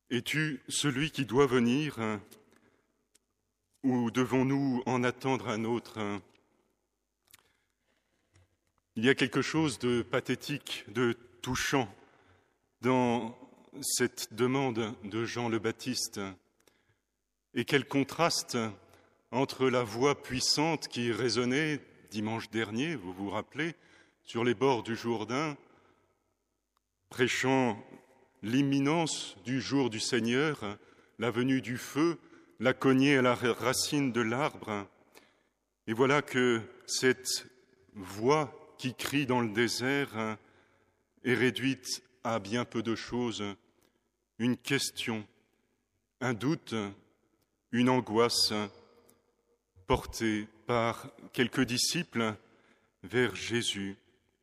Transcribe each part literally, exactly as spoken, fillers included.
Es-tu celui qui doit venir ou devons-nous en attendre un autre? Il y a quelque chose de pathétique, de touchant dans cette demande de Jean le Baptiste. Et quel contraste entre la voix puissante qui résonnait dimanche dernier, vous vous rappelez, sur les bords du Jourdain, prêchant l'imminence du jour du Seigneur, la venue du feu, la cognée à la racine de l'arbre. Et voilà que cette voix qui crie dans le désert est réduite à bien peu de choses, une question, un doute, une angoisse portée par quelques disciples vers Jésus.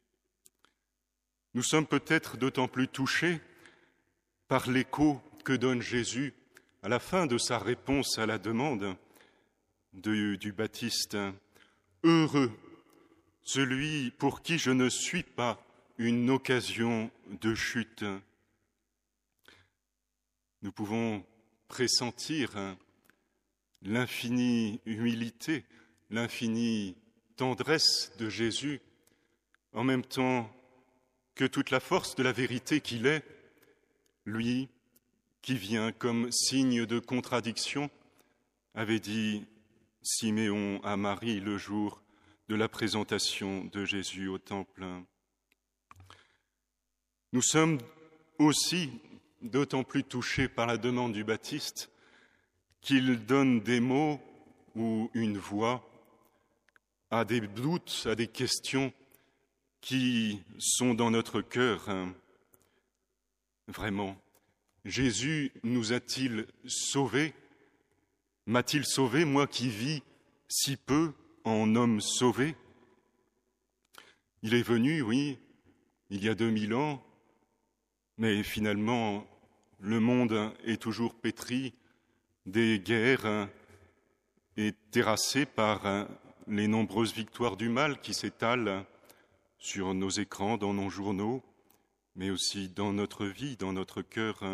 Nous sommes peut-être d'autant plus touchés par l'écho que donne Jésus à la fin de sa réponse à la demande de, du Baptiste. Heureux celui pour qui je ne suis pas une occasion de chute. Nous pouvons pressentir l'infinie humilité, l'infinie tendresse de Jésus, en même temps que toute la force de la vérité qu'il est, lui qui vient comme signe de contradiction, avait dit Siméon à Marie le jour de la présentation de Jésus au temple. Nous sommes aussi d'autant plus touchés par la demande du Baptiste qu'il donne des mots ou une voix à des doutes, à des questions qui sont dans notre cœur. Vraiment, Jésus nous a-t-il sauvés? M'a-t-il sauvé, moi qui vis si peu en homme sauvé? Il est venu, oui, il y a deux mille ans, mais finalement, le monde est toujours pétri des guerres et terrassé par les nombreuses victoires du mal qui s'étalent sur nos écrans, dans nos journaux, mais aussi dans notre vie, dans notre cœur.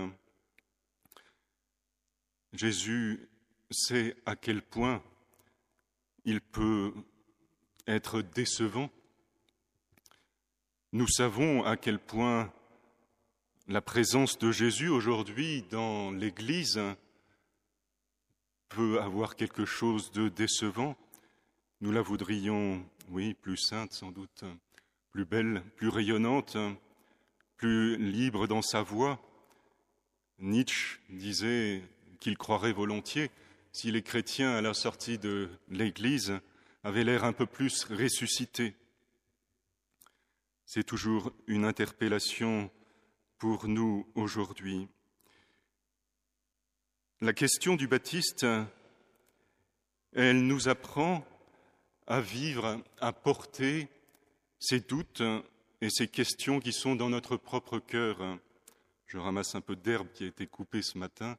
Jésus sait à quel point il peut être décevant. Nous savons à quel point la présence de Jésus aujourd'hui dans l'Église peut avoir quelque chose de décevant. Nous la voudrions, oui, plus sainte sans doute, plus belle, plus rayonnante, plus libre dans sa voix. Nietzsche disait qu'il croirait volontiers si les chrétiens à la sortie de l'Église avaient l'air un peu plus ressuscités. C'est toujours une interpellation pour nous aujourd'hui. La question du Baptiste, elle nous apprend à vivre, à porter ces doutes et ces questions qui sont dans notre propre cœur. Je ramasse un peu d'herbe qui a été coupée ce matin.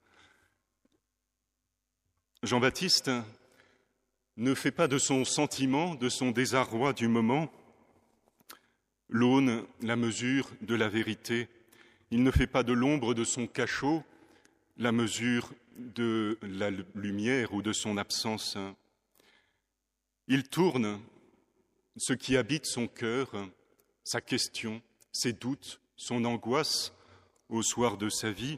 Jean-Baptiste ne fait pas de son sentiment, de son désarroi du moment, l'aune, la mesure de la vérité. Il ne fait pas de l'ombre de son cachot la mesure de la lumière ou de son absence. Il tourne ce qui habite son cœur, sa question, ses doutes, son angoisse au soir de sa vie,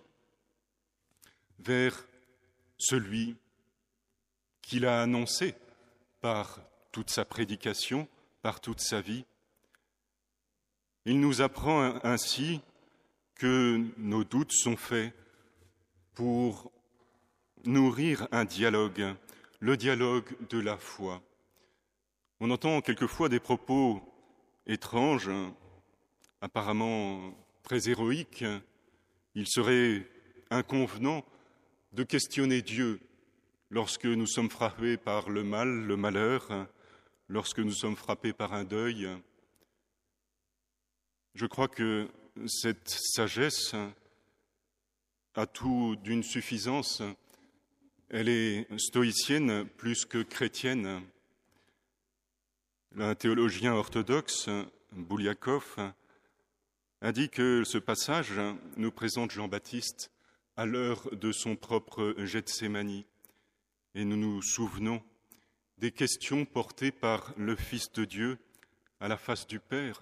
vers celui qu'il a annoncé par toute sa prédication, par toute sa vie. Il nous apprend ainsi que nos doutes sont faits pour nourrir un dialogue, le dialogue de la foi. On entend quelquefois des propos étranges, apparemment très héroïques. Il serait inconvenant de questionner Dieu lorsque nous sommes frappés par le mal, le malheur, lorsque nous sommes frappés par un deuil. Je crois que cette sagesse a tout d'une suffisance. Elle est stoïcienne plus que chrétienne. Un théologien orthodoxe, Bouliakov, a dit que ce passage nous présente Jean-Baptiste à l'heure de son propre Gethsémani. Et nous nous souvenons des questions portées par le Fils de Dieu à la face du Père.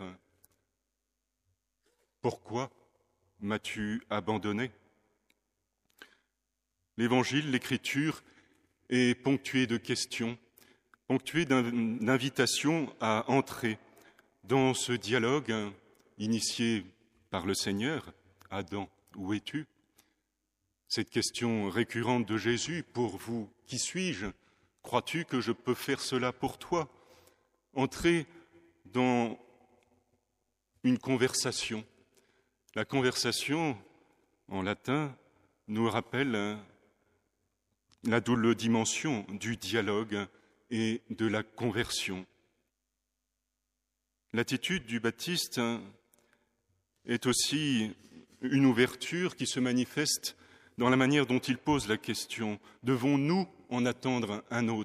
Pourquoi m'as-tu abandonné ? L'Évangile, l'Écriture, est ponctué de questions, ponctué d'invitations à entrer dans ce dialogue initié par le Seigneur. Adam, où es-tu ? Cette question récurrente de Jésus, pour vous, qui suis-je ? Crois-tu que je peux faire cela pour toi ? Entrer dans une conversation. La conversation, en latin, nous rappelle la double dimension du dialogue et de la conversion. L'attitude du Baptiste est aussi une ouverture qui se manifeste dans la manière dont il pose la question. Devons-nous en attendre un autre ?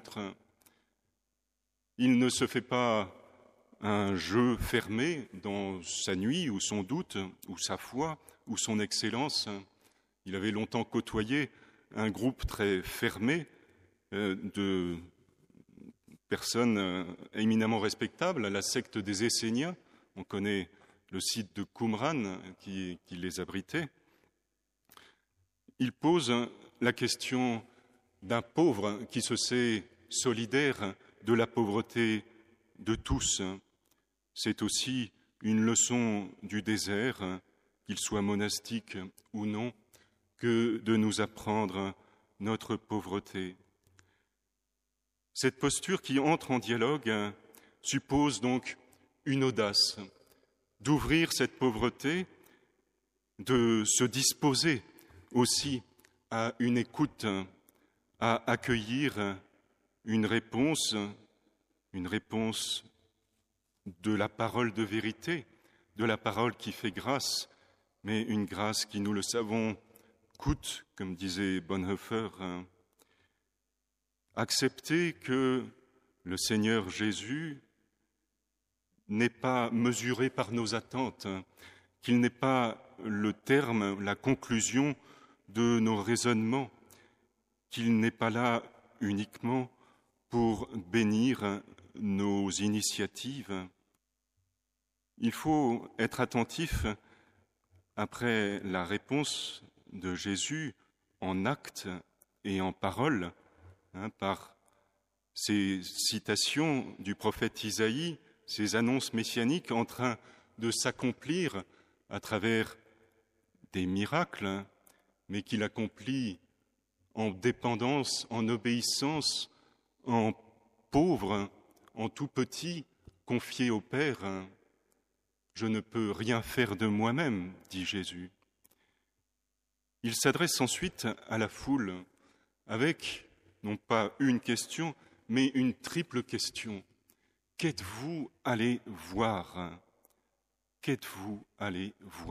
Il ne se fait pas un jeu fermé dans sa nuit ou son doute ou sa foi ou son excellence. Il avait longtemps côtoyé un groupe très fermé euh, de personnes euh, éminemment respectables, la secte des Esséniens. On connaît le site de Qumran qui, qui les abritait. Il pose la question d'un pauvre qui se sait solidaire de la pauvreté de tous. C'est aussi une leçon du désert, qu'il soit monastique ou non, que de nous apprendre notre pauvreté. Cette posture qui entre en dialogue suppose donc une audace, d'ouvrir cette pauvreté, de se disposer aussi à une écoute, à accueillir une réponse, une réponse de la parole de vérité, de la parole qui fait grâce, mais une grâce qui, nous le savons, coûte, comme disait Bonhoeffer. Accepter que le Seigneur Jésus n'est pas mesuré par nos attentes, qu'il n'est pas le terme, la conclusion de nos raisonnements, qu'il n'est pas là uniquement pour bénir nos initiatives. Il faut être attentif, après la réponse de Jésus, en actes et en paroles, hein, par ces citations du prophète Isaïe, ces annonces messianiques en train de s'accomplir à travers des miracles, hein, mais qu'il accomplit en dépendance, en obéissance, en pauvre, en tout petit, confié au Père. Je ne peux rien faire de moi-même, dit Jésus. Il s'adresse ensuite à la foule avec, non pas une question, mais une triple question. Qu'êtes-vous allé voir ? Qu'êtes-vous allé voir ?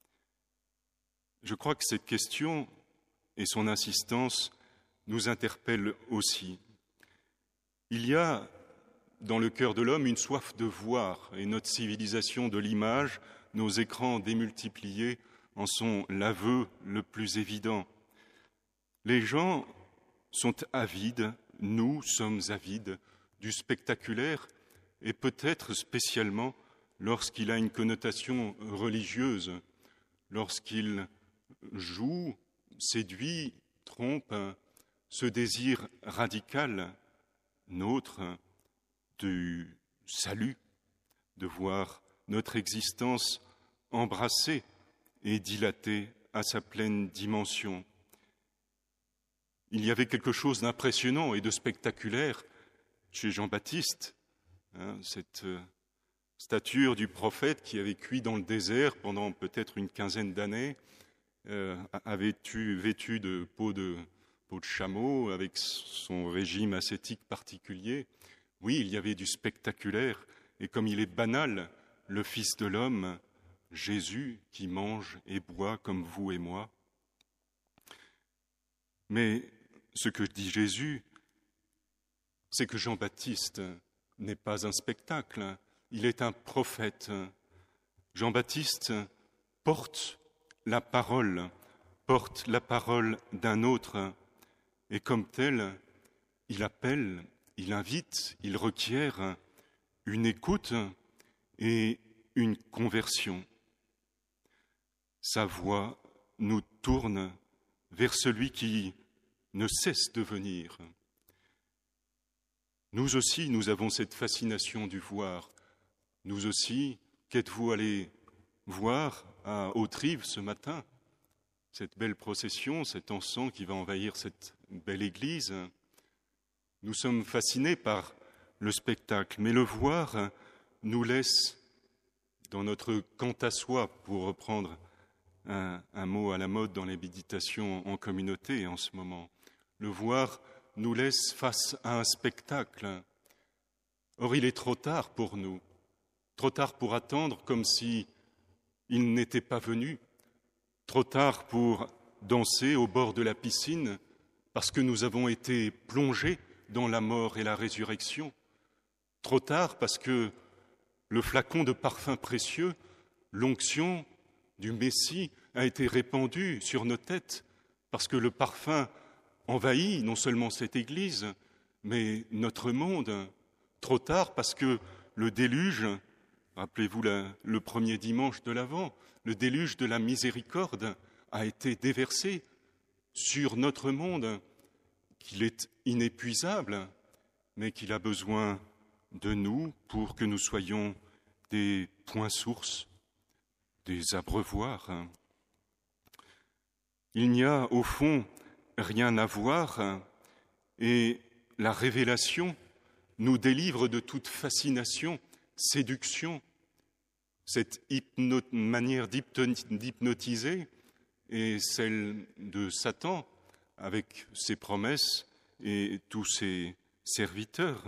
Je crois que cette question et son insistance nous interpellent aussi. Il y a dans le cœur de l'homme une soif de voir, et notre civilisation de l'image, nos écrans démultipliés, en sont l'aveu le plus évident. Les gens sont avides, nous sommes avides du spectaculaire, et peut-être spécialement lorsqu'il a une connotation religieuse, lorsqu'il joue, séduit, trompe ce désir radical, nôtre, du salut, de voir notre existence embrassée et dilatée à sa pleine dimension. Il y avait quelque chose d'impressionnant et de spectaculaire chez Jean-Baptiste, hein, cette stature du prophète qui avait cuit dans le désert pendant peut-être une quinzaine d'années, euh, avait vêtu, vêtu de peau de, peau de chameau, avec son régime ascétique particulier. Oui, il y avait du spectaculaire, et comme il est banal, le Fils de l'homme, Jésus, qui mange et boit comme vous et moi. Mais ce que dit Jésus, c'est que Jean-Baptiste n'est pas un spectacle, il est un prophète. Jean-Baptiste porte la parole, porte la parole d'un autre, et comme tel, il appelle, il invite, il requiert une écoute et une conversion. Sa voix nous tourne vers celui qui ne cesse de venir. Nous aussi, nous avons cette fascination du voir. Nous aussi, qu'êtes-vous allés voir à Hauterive ce matin? Cette belle procession, cet encens qui va envahir cette belle église. Nous sommes fascinés par le spectacle, mais le voir nous laisse, dans notre quant à soi, pour reprendre un, un mot à la mode dans les méditations en communauté en ce moment, le voir nous laisse face à un spectacle. Or, il est trop tard pour nous, trop tard pour attendre comme si il n'était pas venu, trop tard pour danser au bord de la piscine parce que nous avons été plongés dans la mort et la résurrection, trop tard parce que le flacon de parfum précieux, l'onction du Messie a été répandu sur nos têtes, parce que le parfum envahit non seulement cette Église, mais notre monde. Trop tard parce que le déluge, rappelez-vous la, le premier dimanche de l'Avent, le déluge de la miséricorde a été déversé sur notre monde, qu'il est inépuisable, mais qu'il a besoin de nous pour que nous soyons des points sources, des abreuvoirs. Il n'y a au fond rien à voir et la révélation nous délivre de toute fascination, séduction, cette hypno- manière d'hypnotiser est celle de Satan avec ses promesses et tous ses serviteurs.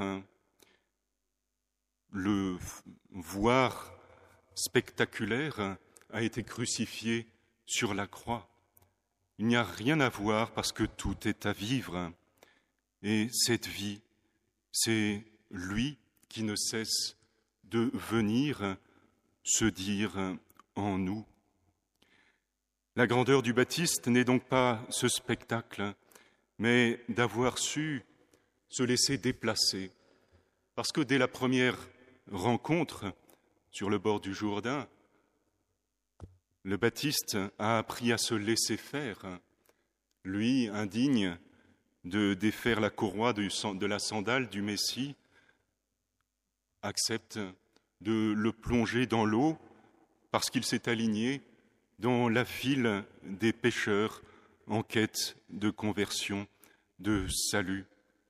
Le voir spectaculaire a été crucifié sur la croix. Il n'y a rien à voir parce que tout est à vivre. Et cette vie, c'est lui qui ne cesse de venir se dire en nous. La grandeur du Baptiste n'est donc pas ce spectacle, mais d'avoir su se laisser déplacer. Parce que dès la première rencontre sur le bord du Jourdain, le Baptiste a appris à se laisser faire. Lui, indigne de défaire la courroie de la sandale du Messie, accepte de le plonger dans l'eau parce qu'il s'est aligné dans la file des pécheurs en quête de conversion, de salut.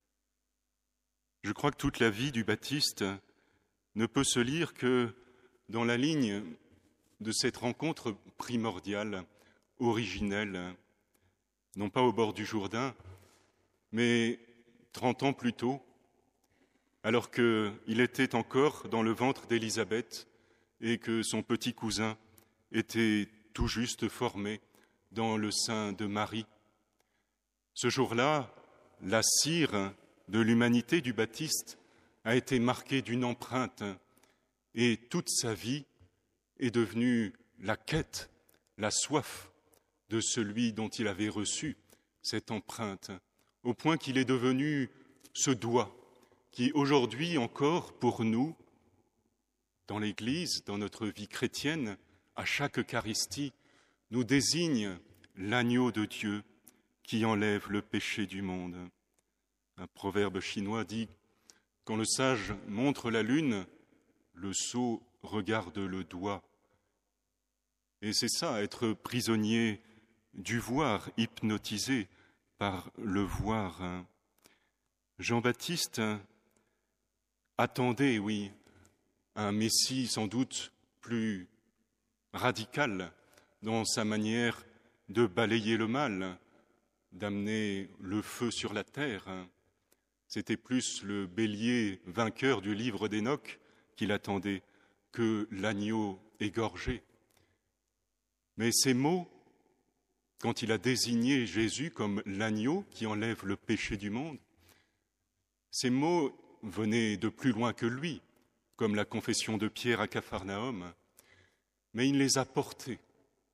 Je crois que toute la vie du Baptiste ne peut se lire que dans la ligne de cette rencontre primordiale, originelle, non pas au bord du Jourdain, mais trente ans plus tôt, alors qu'il était encore dans le ventre d'Élisabeth et que son petit cousin était tout juste formé dans le sein de Marie. Ce jour-là, la cire de l'humanité du Baptiste a été marquée d'une empreinte et toute sa vie est devenue la quête, la soif de celui dont il avait reçu cette empreinte, au point qu'il est devenu ce doigt qui aujourd'hui encore pour nous, dans l'Église, dans notre vie chrétienne, à chaque Eucharistie, nous désigne l'agneau de Dieu qui enlève le péché du monde. Un proverbe chinois dit « Quand le sage montre la lune, le sot regarde le doigt ». Et c'est ça, être prisonnier du voir, hypnotisé par le voir. Jean-Baptiste attendait, oui, un Messie sans doute plus radical dans sa manière de balayer le mal, d'amener le feu sur la terre. C'était plus le bélier vainqueur du livre d'Hénoch qu'il attendait que l'agneau égorgé. Mais ces mots, quand il a désigné Jésus comme l'agneau qui enlève le péché du monde, ces mots venaient de plus loin que lui, comme la confession de Pierre à Capharnaüm, mais il les a portés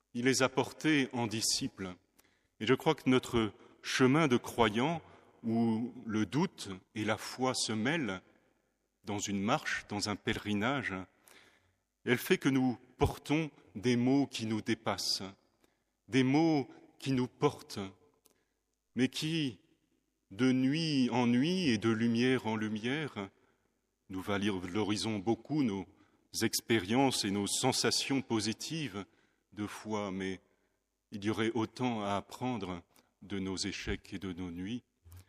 il les a portés en disciples. Et je crois que notre chemin de croyant, où le doute et la foi se mêlent dans une marche, dans un pèlerinage, elle fait que nous portons des mots qui nous dépassent, des mots qui nous portent, mais qui, de nuit en nuit et de lumière en lumière, nous valorisons beaucoup nos expériences et nos sensations positives de foi, mais il y aurait autant à apprendre de nos échecs et de nos nuits.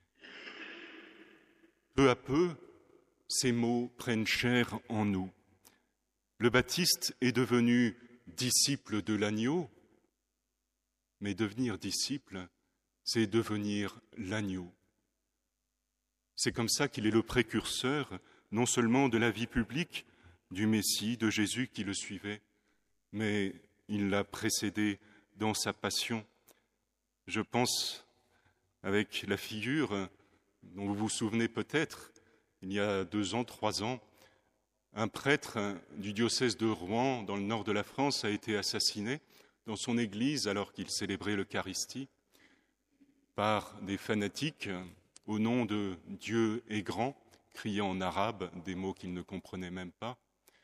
Peu à peu, ces mots prennent chair en nous. Le Baptiste est devenu disciple de l'agneau, mais devenir disciple, c'est devenir l'agneau. C'est comme ça qu'il est le précurseur, non seulement de la vie publique, du Messie, de Jésus qui le suivait, mais il l'a précédé dans sa passion. Je pense, avec la figure dont vous vous souvenez peut-être, il y a deux ans, trois ans, un prêtre du diocèse de Rouen, dans le nord de la France, a été assassiné dans son église alors qu'il célébrait l'Eucharistie par des fanatiques au nom de Dieu est grand, criant en arabe des mots qu'il ne comprenait même pas.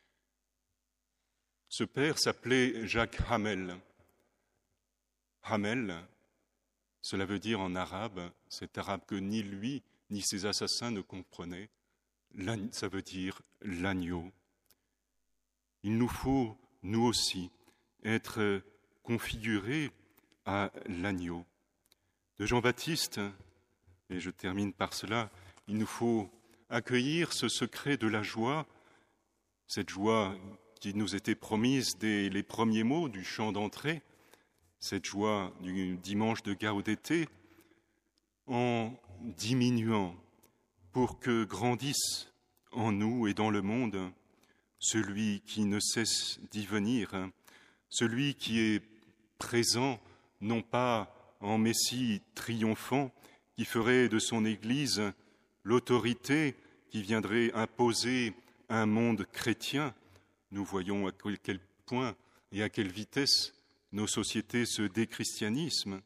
Ce père s'appelait Jacques Hamel. Hamel, cela veut dire en arabe, cet arabe que ni lui ni ses assassins ne comprenaient, ça veut dire l'agneau. Il nous faut, nous aussi, être configurés à l'agneau. De Jean-Baptiste, et je termine par cela, il nous faut accueillir ce secret de la joie, cette joie qui nous était promise dès les premiers mots du chant d'entrée, cette joie du dimanche de Gaudété, en diminuant pour que grandisse en nous et dans le monde celui qui ne cesse d'y venir, celui qui est présent non pas en Messie triomphant, qui ferait de son Église l'autorité qui viendrait imposer un monde chrétien. Nous voyons à quel point et à quelle vitesse nos sociétés se déchristianisent.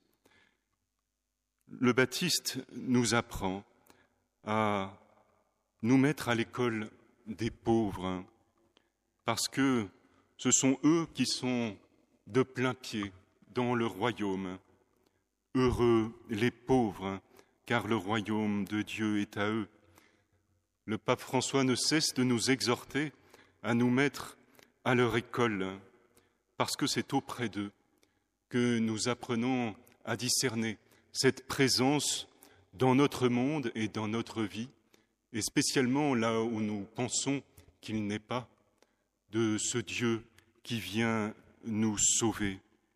Le Baptiste nous apprend à nous mettre à l'école des pauvres, parce que ce sont eux qui sont de plein pied dans le royaume. Heureux les pauvres, car le royaume de Dieu est à eux. Le pape François ne cesse de nous exhorter à nous mettre à leur école, parce que c'est auprès d'eux que nous apprenons à discerner cette présence dans notre monde et dans notre vie, et spécialement là où nous pensons qu'il n'est pas, de ce Dieu qui vient nous sauver.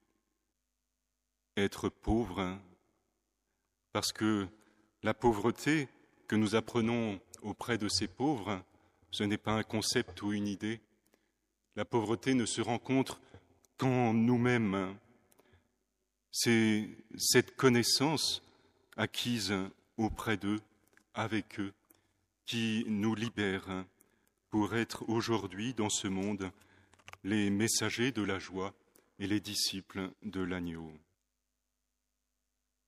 Être pauvre, parce que la pauvreté que nous apprenons auprès de ces pauvres, ce n'est pas un concept ou une idée. La pauvreté ne se rencontre qu'en nous-mêmes. C'est cette connaissance acquise auprès d'eux, avec eux, qui nous libère pour être aujourd'hui dans ce monde les messagers de la joie et les disciples de l'agneau.